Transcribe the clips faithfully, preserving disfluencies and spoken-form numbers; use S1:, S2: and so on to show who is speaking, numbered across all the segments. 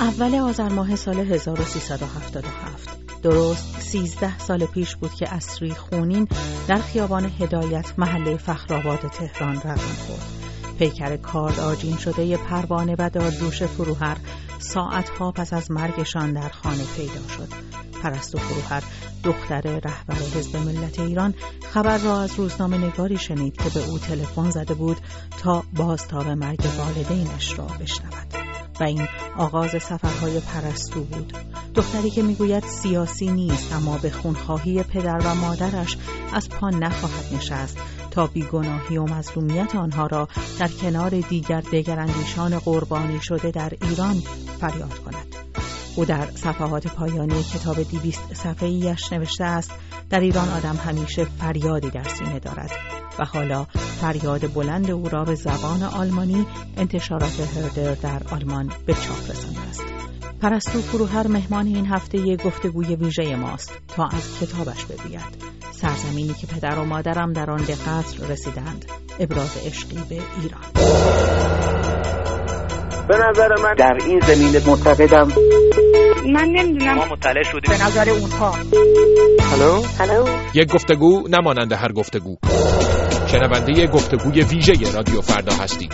S1: اول آذر ماه سال هزار و سیصد و هفتاد و هفت، درست سیزده سال پیش بود که عصری خونین در خیابان هدایت محله فخرآباد تهران رقم خورد. پیکر کارد آجین شده پروانه و داریوش فروهر ساعتها پس از مرگشان در خانه پیدا شد. پرستو فروهر، دختر رهبر حزب ملت ایران، خبر را از روزنامه نگاری شنید که به او تلفن زده بود تا بازتاب مرگ والدینش را بشنود. و این آغاز سفرهای پرستو بود. دختری که میگوید سیاسی نیست، اما به خونخواهی پدر و مادرش از پا نخواهد نشست تا بیگناهی و مظلومیت آنها را در کنار دیگر دگراندیشان قربانی شده در ایران فریاد کند. او در صفحات پایانی کتاب دویست صفحه‌ایش نوشته است: در ایران آدم همیشه فریادی در سینه دارد و حالا فریاد بلند او را به زبان آلمانی انتشارات هردر در آلمان به چاپ رسانده است. پرستو فروهر مهمان این هفته گفتگوی ویژه ماست تا از کتابش بگوید. سرزمینی که پدر و مادرم در آن به قتل رسیدند، ابراز عشقی به ایران.
S2: به نظر من در این زمینه معتقدم،
S3: من نمیدونم،
S4: ما مطلع شدیم
S3: به نظر اونها.
S2: هلو
S3: هلو
S5: یک گفتگو نمانند هر گفتگو. شنونده گفتگوی ویژه رادیو فردا هستید.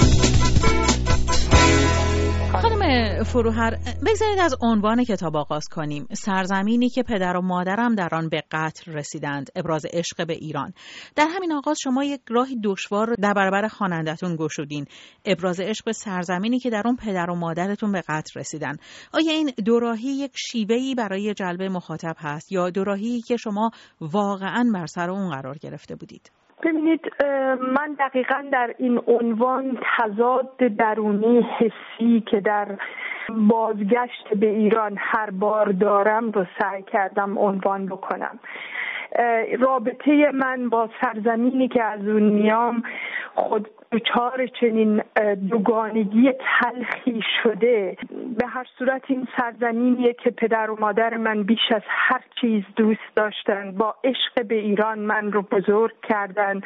S1: خانم فروهر، بگذارید از عنوان کتاب آغاز کنیم. سرزمینی که پدر و مادرم در آن به قتل رسیدند، ابراز عشق به ایران. در همین آغاز شما یک راهی دشوار در برابر خواننده‌تون گشودین. ابراز عشق به سرزمینی که در اون پدر و مادرتون به قتل رسیدن. آیا این دوراهی یک شیوهی برای جلب مخاطب هست یا دوراهی که شما واقعاً بر سر اون قرار گرفته بودید؟
S3: ببینید، من دقیقاً در این عنوان تضاد درونی حسی که در بازگشت به ایران هر بار دارم رو سعی کردم عنوان بکنم. رابطه من با سرزمینی که از اون میام خود دچار چنین دوگانگی تلخی شده. به هر صورت این سرزمینیه که پدر و مادر من بیش از هر چیز دوست داشتن، با عشق به ایران من رو بزرگ کردن.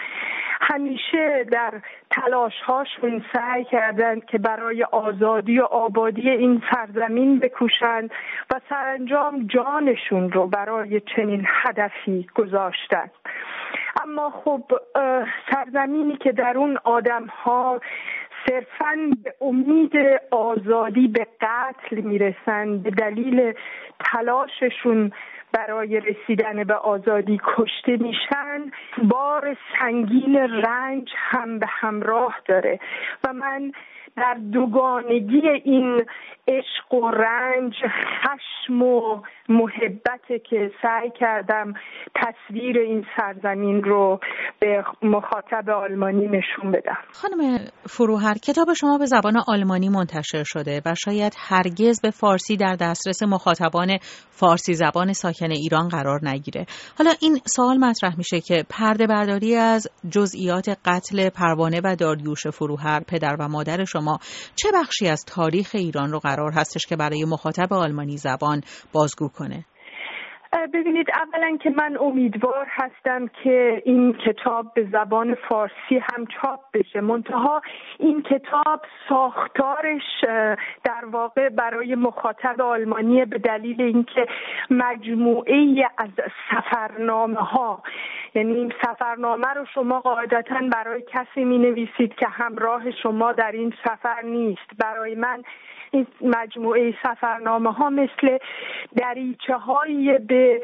S3: همیشه در تلاش‌هاشون سعی کردند که برای آزادی و آبادی این سرزمین بکوشند و سرانجام جانشون رو برای چنین هدفی گذاشتن. اما خب سرزمینی که در اون آدم‌ها صرفاً به امید آزادی به قتل میرسند، به دلیل تلاششون برای رسیدن به آزادی کشته میشن، بار سنگین رنج هم به همراه داره و من در دوگانگی این عشق و رنج، خشم و محبت که سعی کردم تصویر این سرزمین رو به مخاطب آلمانی نشون بدم.
S1: خانم فروهر، کتاب شما به زبان آلمانی منتشر شده و شاید هرگز به فارسی در دسترس مخاطبان فارسی زبان ساکن ایران قرار نگیره. حالا این سوال مطرح میشه که پرده برداری از جزئیات قتل پروانه و داریوش فروهر، پدر و مادر شما، چه بخشی از تاریخ ایران رو قرار هستش که برای مخاطب آلمانی زبان بازگو کنه؟
S3: ببینید، اولا که من امیدوار هستم که این کتاب به زبان فارسی هم چاپ بشه. منتها این کتاب ساختارش در واقع برای مخاطب آلمانی به دلیل اینکه مجموعه از سفرنامه ها، یعنی این سفرنامه رو شما قاعدتاً برای کسی می نویسید که همراه شما در این سفر نیست. برای من این مجموعه سفرنامه ها مثل دریچه هایی به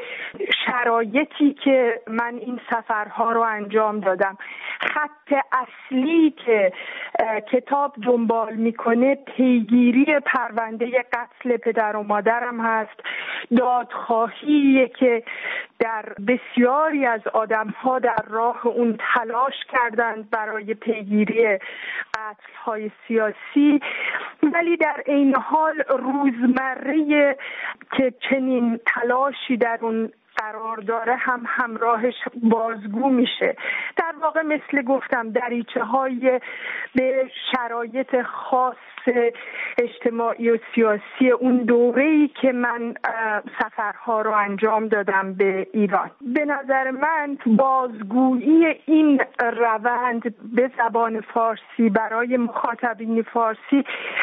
S3: شرایطی که من این سفرها رو انجام دادم. خط اصلی که کتاب دنبال میکنه پیگیری پرونده قتل پدر و مادرم هست، دادخواهی که در بسیاری از آدم‌ها در راه اون تلاش کردند برای پیگیری قتل‌های سیاسی، ولی در این حال روزمره که چنین تلاشی در اون قرار داره هم همراهش بازگو میشه. در واقع مثل گفتم دریچه های به شرایط خاص اجتماعی و سیاسی اون دوره‌ای که من سفرها رو انجام دادم به ایران. به نظر من بازگویی این روند به زبان فارسی برای مخاطبین فارسی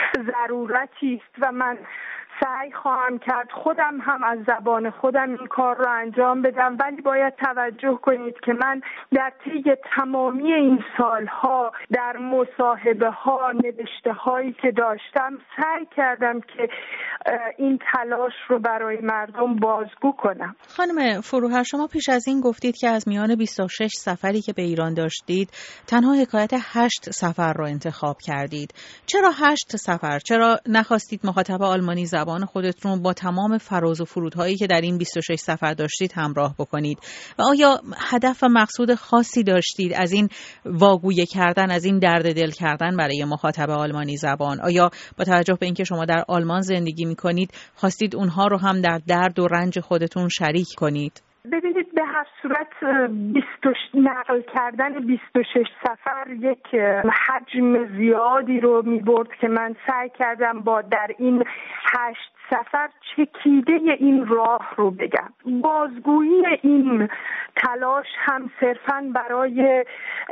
S3: ضرورتی است و من سعی خواهم کرد خودم هم از زبان خودم این کار رو انجام بدم. ولی باید توجه کنید که من در طی تمامی این سالها در مصاحبه ها نوشته هایی که داشتم سعی کردم که این تلاش رو برای مردم بازگو کنم.
S1: خانم فروهر، شما پیش از این گفتید که از میان بیست و شش سفری که به ایران داشتید تنها حکایت هشت سفر رو انتخاب کردید. چرا هشت سفر؟ چرا نخواستید مخاطب آلمانی زبان خودتون با تمام فراز و فرودهایی که در این بیست و شش سفر داشتید همراه بکنید؟ و آیا هدف و مقصود خاصی داشتید از این واگویه کردن، از این درد دل کردن برای مخاطب آلمانی زبان؟ آیا با توجه به اینکه شما در آلمان زندگی می‌کنید خواستید اونها رو هم در درد و رنج خودتون شریک کنید؟
S3: ببینید، به هر صورت بیست نقل کردن بیست و شش سفر یک حجم زیادی رو می‌برد که من سعی کردم با در این هشت سفر چکیده این راه رو بگم. بازگویی این تلاش هم صرفاً برای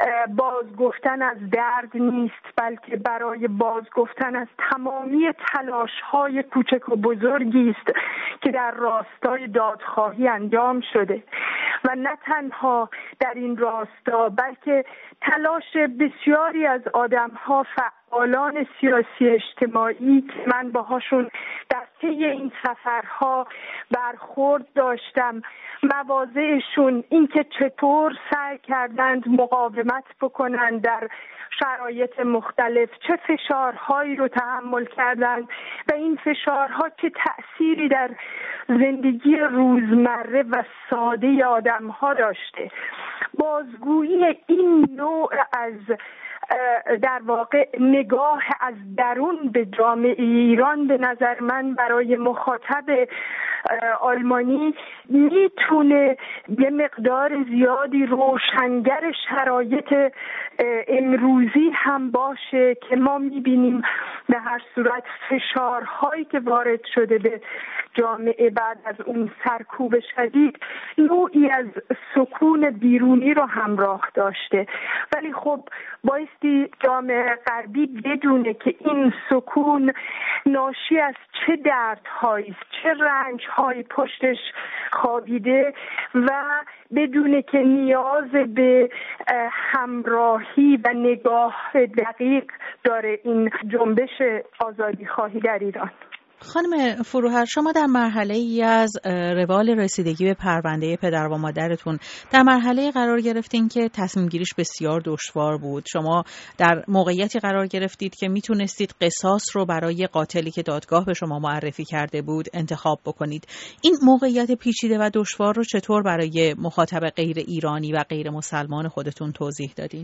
S3: بازگفتن از درد نیست، بلکه برای بازگفتن از تمامی تلاش‌های کوچک و بزرگی است که در راستای دادخواهی انجام شده و نه تنها در این راستا بلکه تلاش بسیاری از آدم‌ها، فعالان سیاسی اجتماعی که من باهاشون در طی این سفرها برخورد داشتم، مواضعشون این که چطور سعی کردند مقاومت بکنند در شرایط مختلف، چه فشارهایی رو تحمل کردند و این فشارها چه تأثیری در زندگی روزمره و ساده آدم‌ها داشته. بازگویی این نوع از در واقع نگاه از درون به جامعه ایران به نظر من برای مخاطب آلمانی میتونه یه مقدار زیادی روشنگر شرایط امروزی هم باشه که ما میبینیم به هر صورت فشارهایی که وارد شده به جامعه بعد از اون سرکوب شدید نوعی از سکون بیرونی رو همراه داشته. ولی خب بایستی جامعه غربی بدونه که این سکون ناشی از چه دردهایی، چه رنجهایی پشتش خوابیده و بدونه که نیاز به همراهی و نگاه دقیق داره این جنبش آزادی خواهی در ایران.
S1: خانم فروهر، شما در مرحله ای از روال رسیدگی به پرونده پدر و مادرتون در مرحله قرار گرفتین که تصمیم گیریش بسیار دشوار بود. شما در موقعیتی قرار گرفتید که میتونستید قصاص رو برای قاتلی که دادگاه به شما معرفی کرده بود انتخاب بکنید. این موقعیت پیچیده و دشوار رو چطور برای مخاطب غیر ایرانی و غیر مسلمان خودتون توضیح دادین؟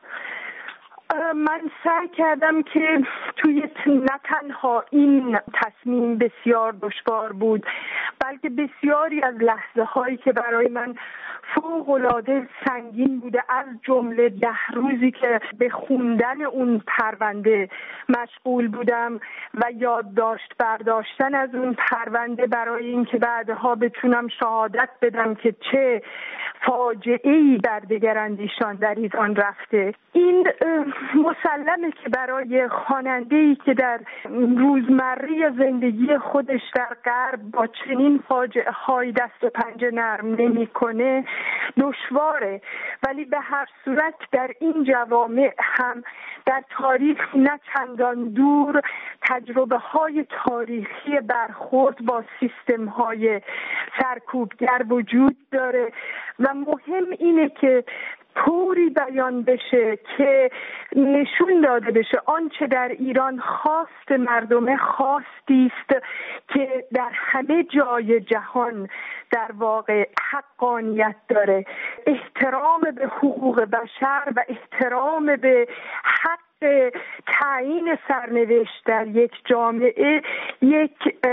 S3: من سعی کردم که توی نه تنها این تصمیم بسیار دشوار بود بلکه بسیاری از لحظه هایی که برای من فوق‌العاده سنگین بوده، از جمله ده روزی که به خوندن اون پرونده مشغول بودم و یادداشت برداشتن از اون پرونده برای اینکه بعدها بتونم شهادت بدم که چه فاجعه‌ای بر دگراندیشان در ایران رفته. این مسلمه که برای خواننده‌ای که در روزمره زندگی خودش در غرب با چنین فاجعه‌های دست و پنجه نرم نمی‌کنه دشواره، ولی به هر صورت در این جوامع هم در تاریخ نه چندان دور تجربه های تاریخی برخورد با سیستم های سرکوبگر وجود داره و مهم اینه که طوری بیان بشه که نشون داده بشه آنچه در ایران خواست مردم خواستی است که در همه جای جهان در واقع حقانیت داره، احترام به حقوق بشر و احترام به حق تعیین سرنوشت در یک جامعه یک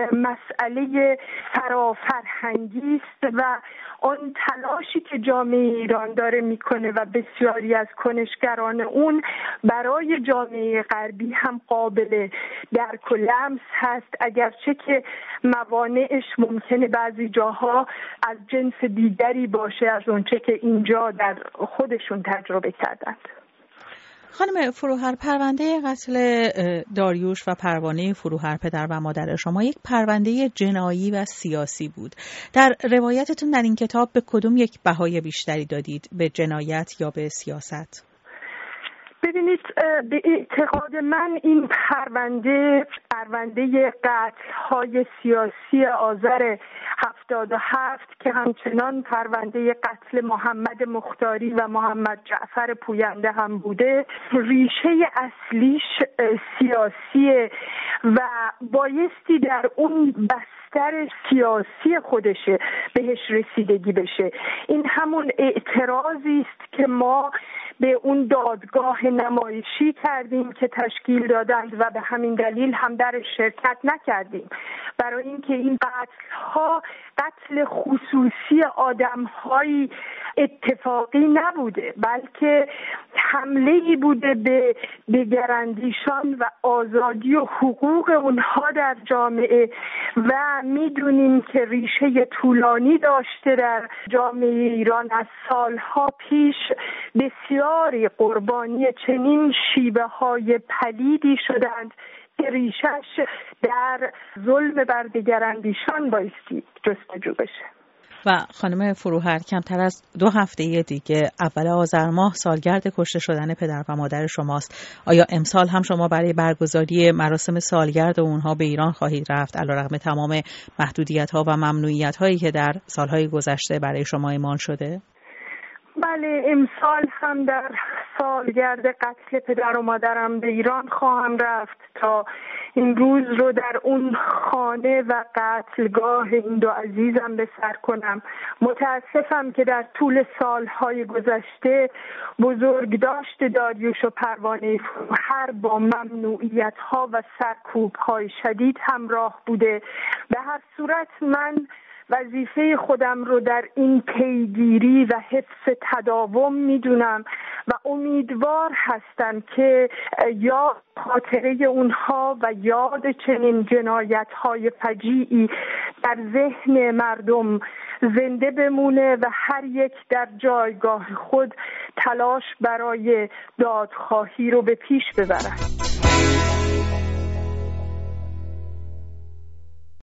S3: مسئله فرافرهنگی است و اون تلاشی که جامعه ایران داره میکنه و بسیاری از کنشگران اون برای جامعه غربی هم قابل درک و لمس هست، اگرچه که موانعش ممکنه بعضی جاها از جنس دیگری باشه از اونچه که اینجا در خودشون تجربه کردند.
S1: خانم فروهر، پرونده قتل داریوش و پروانه فروهر پدر و مادر شما یک پرونده جنایی و سیاسی بود. در روایتتون در این کتاب به کدوم یک بهای بیشتری دادید؟ به جنایت یا به سیاست؟
S3: ببینید، به اعتقاد من این پرونده پرونده قتل‌های سیاسی آذر هفتاد و هفت که همچنان پرونده قتل محمد مختاری و محمد جعفر پوینده هم بوده، ریشه اصلیش سیاسیه و بایستی در اون بستر سیاسی خودشه بهش رسیدگی بشه. این همون اعتراضی است که ما به اون دادگاه نمایشی کردیم که تشکیل دادند و به همین دلیل هم در شرکت نکردیم، برای اینکه این قتل‌ها قتل خصوصی آدم‌های اتفاقی نبوده، بلکه حمله‌ای بوده به دگراندیشان و آزادی و حقوق اونها در جامعه و میدونیم که ریشه طولانی داشته در جامعه ایران. از سالها پیش بسیاری قربانی چنین شیوه‌های پلیدی شدند که ریشش در ظلم بر دگراندیشان بایستی جستجو بشه.
S1: و خانم فروهر، کمتر از دو هفته دیگه اول آذر ماه سالگرد کشته شدن پدر و مادر شماست. آیا امسال هم شما برای برگزاری مراسم سالگرد اونها به ایران خواهید رفت علیرغم تمام محدودیت‌ها و ممنوعیت‌هایی که در سالهای گذشته برای شما اعمال شده؟
S3: بله، امسال هم در سالگرد قتل پدر و مادرم به ایران خواهم رفت تا این روز رو در اون خانه و قتلگاه این دو عزیزم به سر کنم. متاسفم که در طول سالهای گذشته بزرگداشت داریوش و پروانه فروهر با ممنوعیت‌ها و سرکوب‌های شدید همراه بوده. به هر صورت من وظیفه خودم رو در این پیگیری و حفظ تداوم میدونم و امیدوار هستم که یاد خاطره اونها و یاد چنین جنایت‌های فجیعی در ذهن مردم زنده بمونه و هر یک در جایگاه خود تلاش برای دادخواهی رو به پیش ببرن.